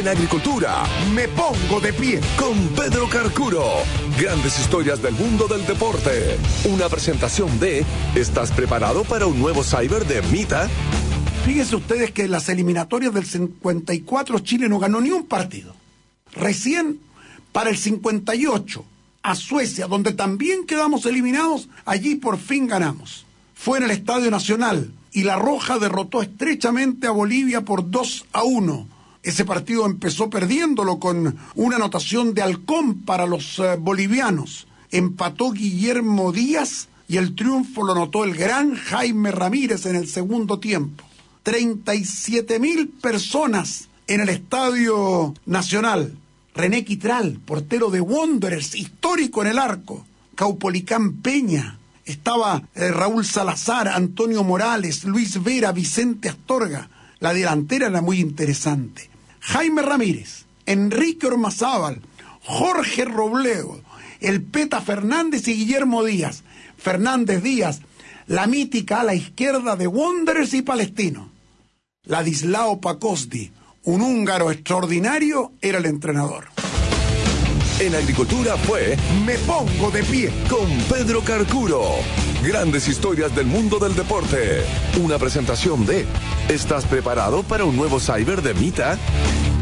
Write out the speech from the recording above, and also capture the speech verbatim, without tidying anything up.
En agricultura, me pongo de pie con Pedro Carcuro. Grandes historias del mundo del deporte. Una presentación de ¿estás preparado para un nuevo cyber de Mita? Fíjense ustedes que en las eliminatorias del cincuenta y cuatro Chile no ganó ni un partido. Recién para el cincuenta y ocho, a Suecia, donde también quedamos eliminados, allí por fin ganamos. Fue en el Estadio Nacional y La Roja derrotó estrechamente a Bolivia por dos a uno. Ese partido empezó perdiéndolo con una anotación de Halcón para los uh, bolivianos. Empató Guillermo Díaz y el triunfo lo anotó el gran Jaime Ramírez en el segundo tiempo. treinta y siete mil personas en el Estadio Nacional. René Quitral, portero de Wanderers, histórico en el arco. Caupolicán Peña. Estaba eh, Raúl Salazar, Antonio Morales, Luis Vera, Vicente Astorga. La delantera era muy interesante. Jaime Ramírez, Enrique Ormazábal, Jorge Robledo, el Peta Fernández y Guillermo Díaz. Fernández Díaz, la mítica a la izquierda de Wanderers y Palestino. Ladislao Pacosdi, un húngaro extraordinario, era el entrenador. En agricultura fue Me Pongo de Pie con Pedro Carcuro. Grandes historias del mundo del deporte. Una presentación de ¿estás preparado para un nuevo cyber de Mita?